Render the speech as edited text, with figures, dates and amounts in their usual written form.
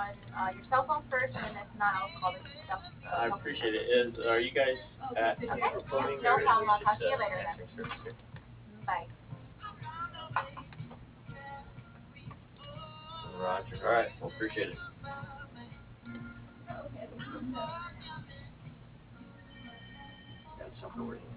on your cell phone first, and then if not, I'll call the I help appreciate center. it. Are you guys at Okay, Central yeah, Plumbing, no or is problem. this I'll talk just to you later answering then. service here? Bye. Roger. All right. Well, appreciate it. Got something working.